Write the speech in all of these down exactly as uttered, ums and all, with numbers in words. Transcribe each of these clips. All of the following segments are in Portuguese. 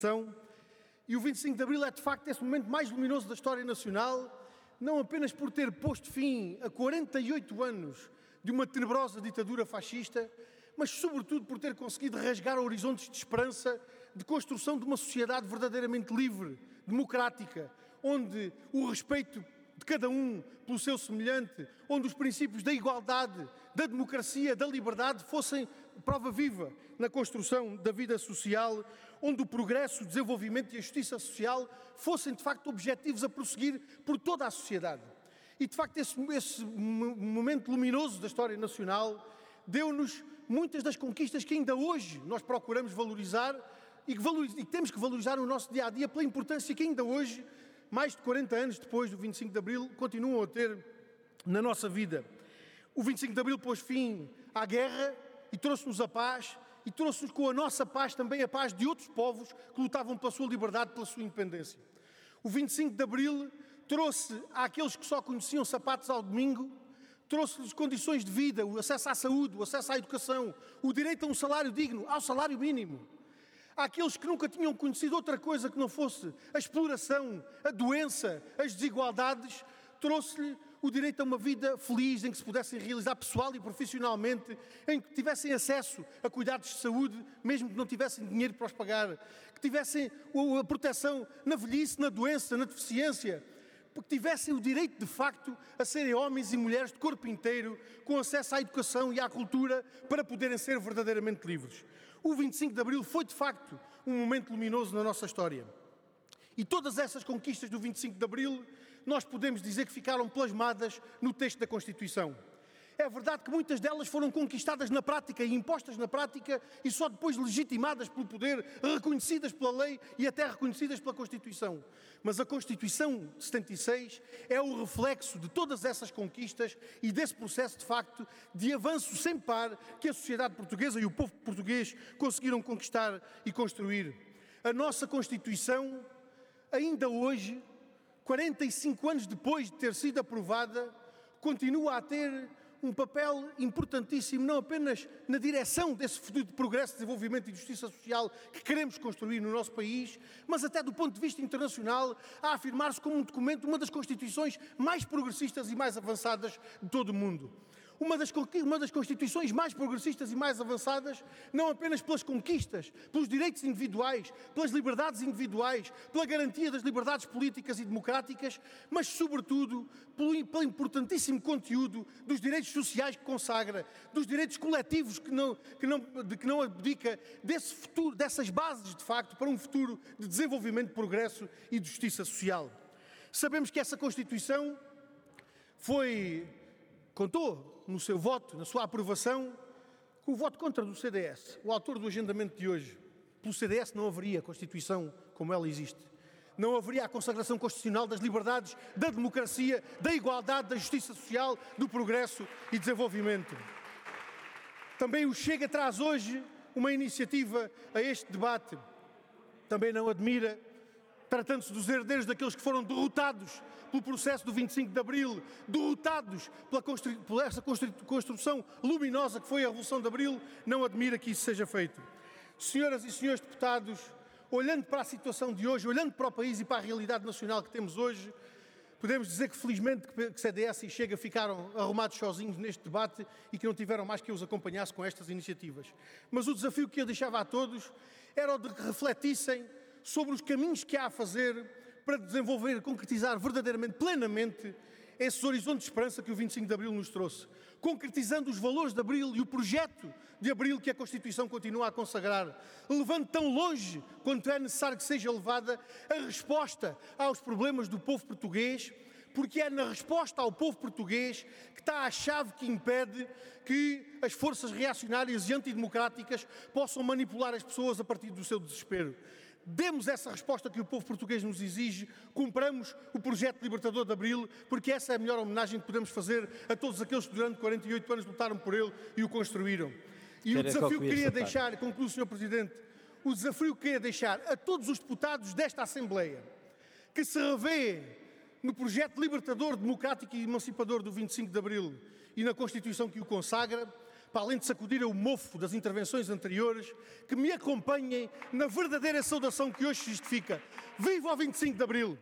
E o vinte e cinco de Abril é de facto esse momento mais luminoso da história nacional, não apenas por ter posto fim a quarenta e oito anos de uma tenebrosa ditadura fascista, mas sobretudo por ter conseguido rasgar horizontes de esperança, de construção de uma sociedade verdadeiramente livre, democrática, onde o respeito de cada um pelo seu semelhante, onde os princípios da igualdade, da democracia, da liberdade fossem prova viva na construção da vida social, onde o progresso, o desenvolvimento e a justiça social fossem de facto objetivos a prosseguir por toda a sociedade. E de facto esse, esse momento luminoso da história nacional deu-nos muitas das conquistas que ainda hoje nós procuramos valorizar e que, valoriz, e que temos que valorizar no nosso dia-a-dia pela importância que ainda hoje, mais de quarenta anos depois do vinte e cinco de Abril, continuam a ter na nossa vida. O vinte e cinco de Abril pôs fim à guerra e trouxe-nos a paz, e trouxe-nos com a nossa paz também a paz de outros povos que lutavam pela sua liberdade, pela sua independência. O vinte e cinco de Abril trouxe àqueles que só conheciam sapatos ao domingo, trouxe-lhes condições de vida, o acesso à saúde, o acesso à educação, o direito a um salário digno, ao salário mínimo. Àqueles que nunca tinham conhecido outra coisa que não fosse a exploração, a doença, as desigualdades, trouxe-lhe o direito a uma vida feliz, em que se pudessem realizar pessoal e profissionalmente, em que tivessem acesso a cuidados de saúde, mesmo que não tivessem dinheiro para os pagar, que tivessem a proteção na velhice, na doença, na deficiência, porque tivessem o direito, de facto, a serem homens e mulheres de corpo inteiro, com acesso à educação e à cultura, para poderem ser verdadeiramente livres. O vinte e cinco de Abril foi, de facto, um momento luminoso na nossa história. E todas essas conquistas do vinte e cinco de Abril, nós podemos dizer que ficaram plasmadas no texto da Constituição. É verdade que muitas delas foram conquistadas na prática e impostas na prática e só depois legitimadas pelo poder, reconhecidas pela lei e até reconhecidas pela Constituição. Mas a Constituição de setenta e seis é o reflexo de todas essas conquistas e desse processo, de facto, de avanço sem par que a sociedade portuguesa e o povo português conseguiram conquistar e construir. A nossa Constituição, ainda hoje, quarenta e cinco anos depois de ter sido aprovada, continua a ter um papel importantíssimo, não apenas na direção desse futuro de progresso, desenvolvimento e justiça social que queremos construir no nosso país, mas até do ponto de vista internacional, a afirmar-se como um documento, uma das constituições mais progressistas e mais avançadas de todo o mundo. Uma das, uma das constituições mais progressistas e mais avançadas, não apenas pelas conquistas, pelos direitos individuais, pelas liberdades individuais, pela garantia das liberdades políticas e democráticas, mas, sobretudo, pelo, pelo importantíssimo conteúdo dos direitos sociais que consagra, dos direitos coletivos que não, que não, de que não abdica, desse futuro, dessas bases, de facto, para um futuro de desenvolvimento, de progresso e de justiça social. Sabemos que essa Constituição foi... contou no seu voto, na sua aprovação, com o voto contra do C D S, o autor do agendamento de hoje. Pelo C D S não haveria Constituição como ela existe. Não haveria a consagração constitucional das liberdades, da democracia, da igualdade, da justiça social, do progresso e desenvolvimento. Também o Chega traz hoje uma iniciativa a este debate. Também não admira, tratando-se dos herdeiros daqueles que foram derrotados pelo processo do vinte e cinco de Abril, derrotados pela constru... por essa construção luminosa que foi a Revolução de Abril, não admira que isso seja feito. Senhoras e senhores deputados, olhando para a situação de hoje, olhando para o país e para a realidade nacional que temos hoje, podemos dizer que felizmente que C D S e Chega ficaram arrumados sozinhos neste debate e que não tiveram mais que os acompanhasse com estas iniciativas. Mas o desafio que eu deixava a todos era o de que refletissem sobre os caminhos que há a fazer para desenvolver, concretizar verdadeiramente, plenamente, esses horizontes de esperança que o vinte e cinco de Abril nos trouxe, concretizando os valores de Abril e o projeto de Abril que a Constituição continua a consagrar, levando tão longe quanto é necessário que seja levada a resposta aos problemas do povo português, porque é na resposta ao povo português que está a chave que impede que as forças reacionárias e antidemocráticas possam manipular as pessoas a partir do seu desespero. Demos essa resposta que o povo português nos exige, cumpramos o projeto libertador de Abril, porque essa é a melhor homenagem que podemos fazer a todos aqueles que durante quarenta e oito anos lutaram por ele e o construíram. E o desafio que queria deixar, concluo, senhor Presidente, o desafio que queria deixar a todos os deputados desta Assembleia, que se revê no projeto libertador, democrático e emancipador do vinte e cinco de Abril e na Constituição que o consagra, para além de sacudir o mofo das intervenções anteriores, que me acompanhem na verdadeira saudação que hoje se justifica. Viva o vinte e cinco de Abril!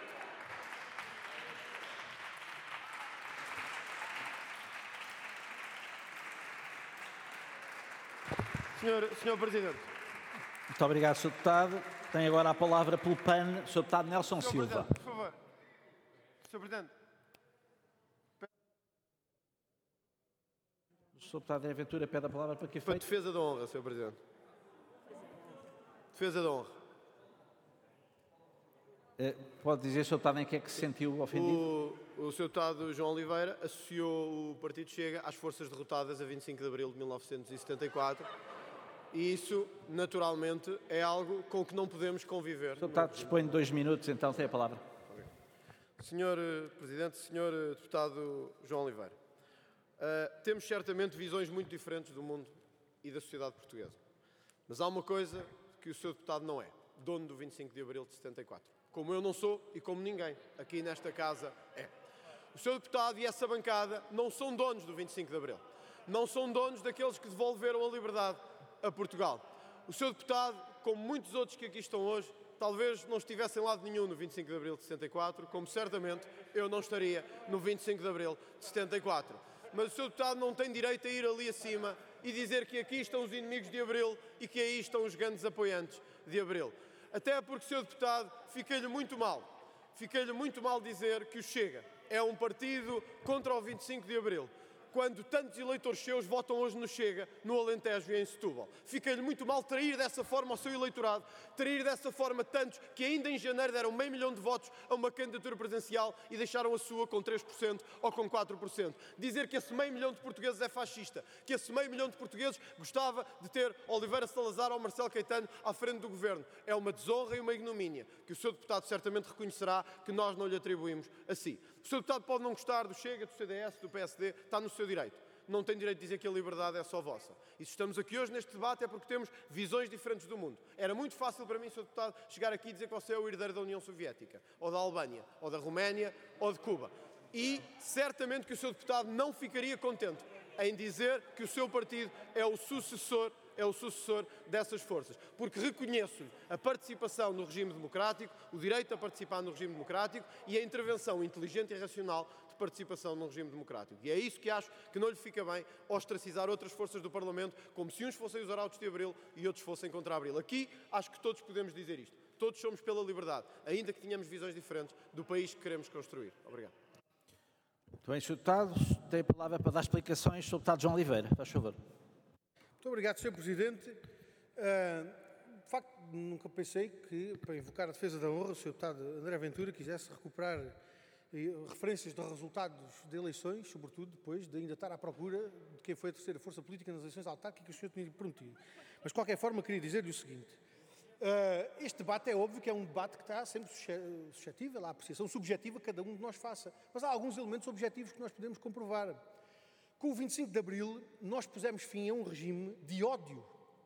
Senhor, senhor Presidente. Muito obrigado, senhor Deputado. Tem agora a palavra pelo P A N, senhor Deputado Nelson senhor Silva. Presidente, por favor. senhor Presidente. O senhor Deputado André Ventura pede a palavra para que Para efeito? defesa da honra, senhor Presidente. Defesa da honra. Eh, Pode dizer, senhor Deputado, em que é que se sentiu ofendido? O, o senhor Deputado João Oliveira associou o Partido Chega às forças derrotadas a vinte e cinco de Abril de mil novecentos e setenta e quatro e isso, naturalmente, é algo com que não podemos conviver. O senhor Deputado dispõe de dois minutos, então tem a palavra. senhor Presidente, senhor Deputado João Oliveira, uh, temos certamente visões muito diferentes do mundo e da sociedade portuguesa. Mas há uma coisa que o senhor Deputado não é, dono do vinte e cinco de Abril de setenta e quatro. Como eu não sou e como ninguém aqui nesta casa é. O senhor Deputado e essa bancada não são donos do vinte e cinco de Abril. Não são donos daqueles que devolveram a liberdade a Portugal. O senhor Deputado, como muitos outros que aqui estão hoje, talvez não estivessem em lado nenhum no vinte e cinco de Abril de setenta e quatro, como certamente eu não estaria no vinte e cinco de Abril de setenta e quatro. Mas o senhor Deputado não tem direito a ir ali acima e dizer que aqui estão os inimigos de Abril e que aí estão os grandes apoiantes de Abril. Até porque, senhor Deputado, fica-lhe muito mal. Fica-lhe muito mal dizer que o Chega é um partido contra o vinte e cinco de Abril, quando tantos eleitores seus votam hoje no Chega, no Alentejo e em Setúbal. Fica-lhe muito mal trair dessa forma o seu eleitorado, trair dessa forma tantos que ainda em janeiro deram meio milhão de votos a uma candidatura presidencial e deixaram a sua com três por cento ou com quatro por cento. Dizer que esse meio milhão de portugueses é fascista, que esse meio milhão de portugueses gostava de ter Oliveira Salazar ou Marcelo Caetano à frente do governo, é uma desonra e uma ignomínia que o seu deputado certamente reconhecerá que nós não lhe atribuímos a si. O seu deputado pode não gostar do Chega, do C D S, do P S D, está no seu direito. Não tem direito de dizer que a liberdade é só vossa. E se estamos aqui hoje neste debate é porque temos visões diferentes do mundo. Era muito fácil para mim, senhor Deputado, chegar aqui e dizer que você é o herdeiro da União Soviética, ou da Albânia, ou da Roménia, ou de Cuba. E certamente que o seu Deputado não ficaria contente em dizer que o seu partido é o sucessor é o sucessor dessas forças, porque reconheço-lhe a participação no regime democrático, o direito a participar no regime democrático e a intervenção inteligente e racional de participação no regime democrático. E é isso que acho que não lhe fica bem ostracizar outras forças do Parlamento, como se uns fossem os arautos de Abril e outros fossem contra Abril. Aqui acho que todos podemos dizer isto. Todos somos pela liberdade, ainda que tenhamos visões diferentes do país que queremos construir. Obrigado. Muito bem, senhor Deputado. Tem a palavra para dar explicações, senhor Deputado João Oliveira. Faz favor. Muito obrigado, senhor Presidente. Uh, de facto, nunca pensei que, para invocar a defesa da honra, o senhor Deputado André Ventura quisesse recuperar eh, referências de resultados de eleições, sobretudo depois de ainda estar à procura de quem foi a terceira força política nas eleições autárquicas que o senhor tinha prometido. Mas, de qualquer forma, queria dizer-lhe o seguinte. Uh, este debate é óbvio que é um debate que está sempre suscetível à apreciação subjetiva que cada um de nós faça. Mas há alguns elementos objetivos que nós podemos comprovar. Com o vinte e cinco de Abril, nós pusemos fim a um regime de ódio,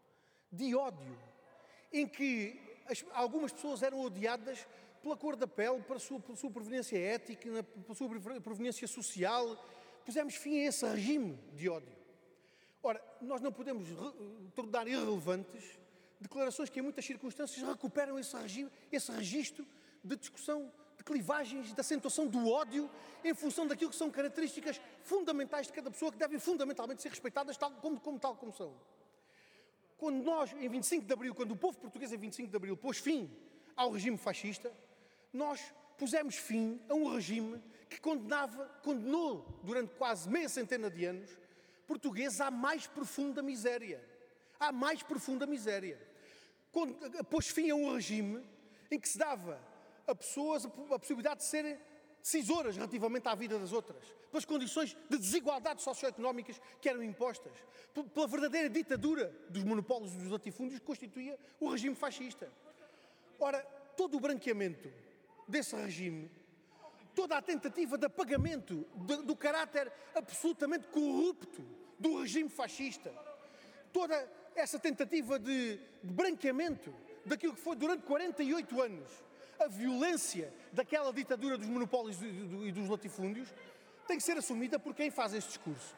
de ódio, em que as, algumas pessoas eram odiadas pela cor da pele, pela sua, pela sua proveniência ética, pela sua proveniência social. Pusemos fim a esse regime de ódio. Ora, nós não podemos re, tornar irrelevantes declarações que, em muitas circunstâncias, recuperam esse, regime, esse registro de discussão, de clivagens, de acentuação do ódio em função daquilo que são características fundamentais de cada pessoa que devem fundamentalmente ser respeitadas tal como, como tal como são. Quando nós, em vinte e cinco de Abril, quando o povo português em vinte e cinco de Abril pôs fim ao regime fascista, nós pusemos fim a um regime que condenava, condenou durante quase meia centena de anos portugueses à mais profunda miséria. À mais profunda miséria. Quando, pôs fim a um regime em que se dava a pessoas a possibilidade de serem decisoras relativamente à vida das outras, pelas condições de desigualdades socioeconómicas que eram impostas, pela verdadeira ditadura dos monopólios e dos latifúndios que constituía o regime fascista. Ora, todo o branqueamento desse regime, toda a tentativa de apagamento de, do caráter absolutamente corrupto do regime fascista, toda essa tentativa de, de branqueamento daquilo que foi durante quarenta e oito anos a violência daquela ditadura dos monopólios e dos latifúndios, tem que ser assumida por quem faz este discurso.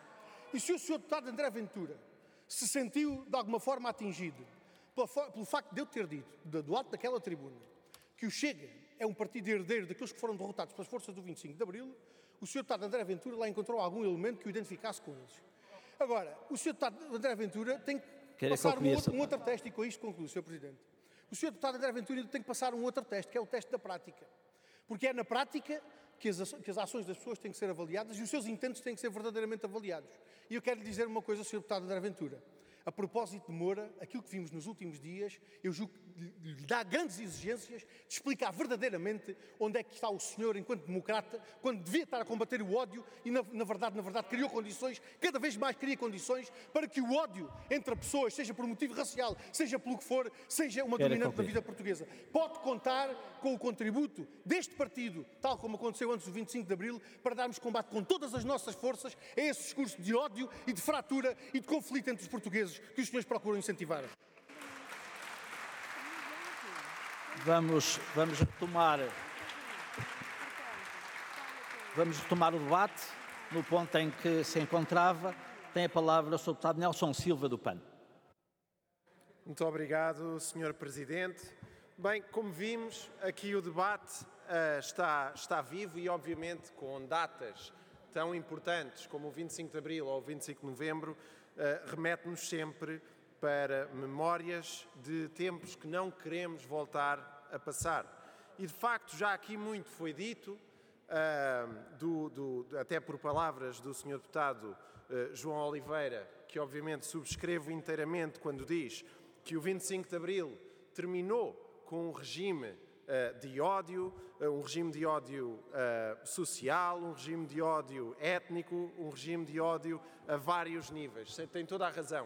e se o senhor deputado André Ventura se sentiu de alguma forma atingido pelo facto de eu ter dito, do alto daquela tribuna, que o Chega é um partido herdeiro daqueles que foram derrotados pelas forças do vinte e cinco de Abril, o senhor deputado André Ventura lá encontrou algum elemento que o identificasse com eles. Agora, o senhor deputado André Ventura tem que Quer passar um concluir, outro, Sr. um outro teste, e com isto concluo, senhor Presidente. O senhor deputado André Ventura tem que passar um outro teste, que é o teste da prática. Porque é na prática que as, que as ações das pessoas têm que ser avaliadas e os seus intentos têm que ser verdadeiramente avaliados. E eu quero lhe dizer uma coisa, senhor deputado André Ventura. A propósito de Moura, aquilo que vimos nos últimos dias, eu julgo que lhe dá grandes exigências de explicar verdadeiramente onde é que está o senhor enquanto democrata, quando devia estar a combater o ódio e, na, na verdade, na verdade, criou condições, cada vez mais cria condições para que o ódio entre pessoas, seja por motivo racial, seja pelo que for, seja uma Quero dominante da concluir. vida portuguesa. Pode contar com o contributo deste partido, tal como aconteceu antes do vinte e cinco de Abril, para darmos combate com todas as nossas forças a esse discurso de ódio e de fratura e de conflito entre os portugueses que os senhores procuram incentivar. Vamos, vamos retomar. Vamos retomar o debate no ponto em que se encontrava. Tem a palavra o senhor deputado Nelson Silva, do P A N. Muito obrigado, senhor Presidente. Bem, como vimos, aqui o debate uh, está, está vivo e, obviamente, com datas tão importantes como o vinte e cinco de Abril ou o vinte e cinco de Novembro, uh, remete-nos sempre para memórias de tempos que não queremos voltar a passar. E, de facto, já aqui muito foi dito, uh, do, do, até por palavras do senhor deputado uh, João Oliveira, que obviamente subscrevo inteiramente quando diz que o vinte e cinco de Abril terminou com um regime uh, de ódio, uh, um regime de ódio uh, social, um regime de ódio étnico, um regime de ódio a vários níveis. Tem toda a razão.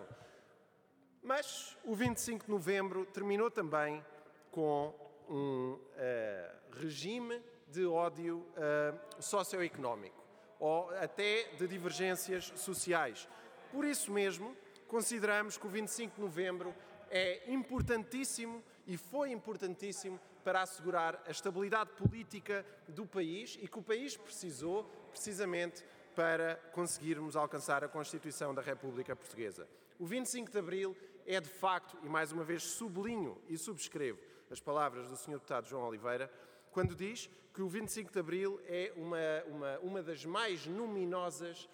Mas o vinte e cinco de Novembro terminou também com um uh, regime de ódio uh, socioeconómico ou até de divergências sociais. Por isso mesmo, consideramos que o vinte e cinco de Novembro é importantíssimo e foi importantíssimo para assegurar a estabilidade política do país e que o país precisou precisamente para conseguirmos alcançar a Constituição da República Portuguesa. O vinte e cinco de Abril é de facto, e mais uma vez sublinho e subscrevo as palavras do senhor deputado João Oliveira, quando diz que o vinte e cinco de Abril é uma, uma, uma das mais luminosas uh,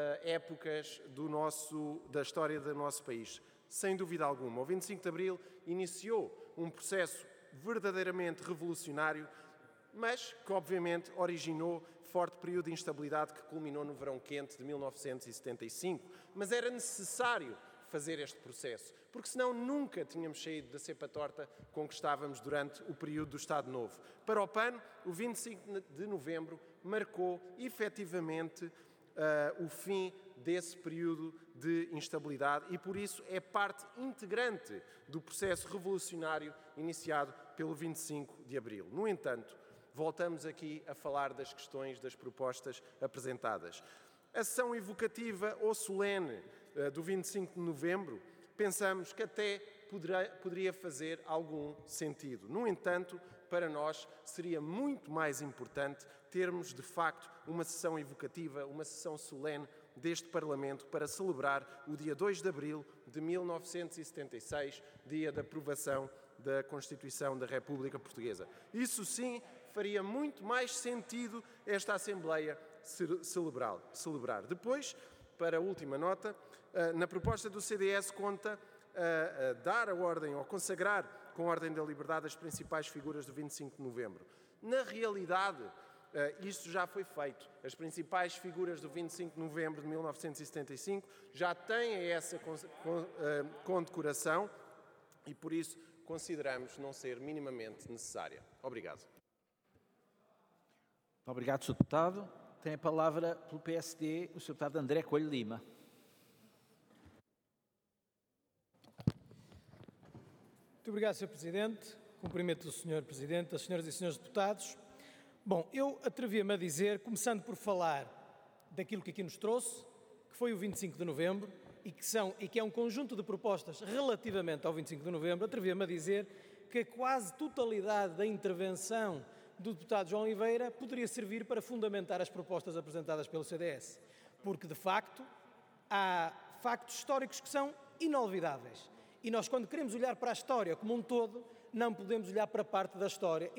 épocas do nosso, da história do nosso país. Sem dúvida alguma. O vinte e cinco de Abril iniciou um processo verdadeiramente revolucionário, mas que obviamente originou forte período de instabilidade que culminou no verão quente de mil novecentos e setenta e cinco. Mas era necessário fazer este processo, porque senão nunca tínhamos saído da cepa torta com que estávamos durante o período do Estado Novo. Para o P A N, o vinte e cinco de Novembro marcou efetivamente uh, o fim desse período de instabilidade e, por isso, é parte integrante do processo revolucionário iniciado pelo vinte e cinco de Abril. No entanto, voltamos aqui a falar das questões das propostas apresentadas. A sessão evocativa ou solene uh, do vinte e cinco de Novembro, pensamos que até poderá, poderia fazer algum sentido. No entanto, para nós seria muito mais importante termos, de facto, uma sessão evocativa, uma sessão solene deste Parlamento para celebrar o dia dois de Abril de mil novecentos e setenta e seis, dia da aprovação da Constituição da República Portuguesa. Isso sim faria muito mais sentido esta Assembleia celebrar. Depois, para a última nota, na proposta do C D S conta a, a dar a ordem ou consagrar com a Ordem da Liberdade as principais figuras do vinte e cinco de Novembro. Na realidade, Uh, isto já foi feito. As principais figuras do vinte e cinco de Novembro de mil novecentos e setenta e cinco já têm essa con con uh, condecoração e, por isso, consideramos não ser minimamente necessária. Obrigado. Obrigado, senhor deputado. Tem a palavra pelo P S D o senhor deputado André Coelho Lima. Muito obrigado, senhor Presidente. Cumprimento o senhor Presidente, as senhoras e senhores deputados. Bom, eu atrevia-me a dizer, começando por falar daquilo que aqui nos trouxe, que foi o vinte e cinco de Novembro, e que, são, e que é um conjunto de propostas relativamente ao vinte e cinco de Novembro, atrevia-me a dizer que a quase totalidade da intervenção do deputado João Oliveira poderia servir para fundamentar as propostas apresentadas pelo C D S. Porque, de facto, há factos históricos que são inolvidáveis. E nós, quando queremos olhar para a história como um todo, não podemos olhar para parte da história.